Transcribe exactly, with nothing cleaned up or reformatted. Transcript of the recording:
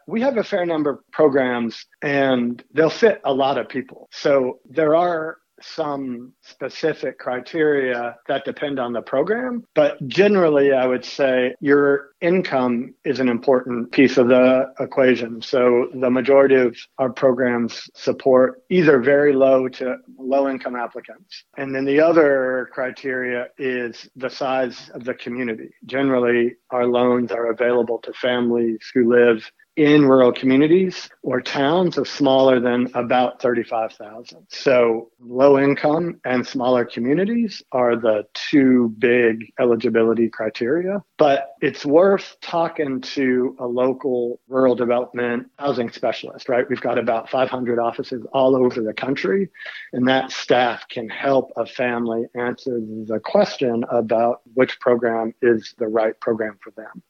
we have a fair number of programs and they'll fit a lot of people. So there are some specific criteria that depend on the program, but generally I would say your income is an important piece of the equation. So the majority of our programs support either very low to low income applicants. And then the other criteria is the size of the community. Generally, our loans are available to families who live in rural communities or towns of smaller than about thirty-five thousand. So low income and smaller communities are the two big eligibility criteria. But it's worth talking to a local rural development housing specialist, right? We've got about five hundred offices all over the country, and that staff can help a family answer the question about which program is the right program for them.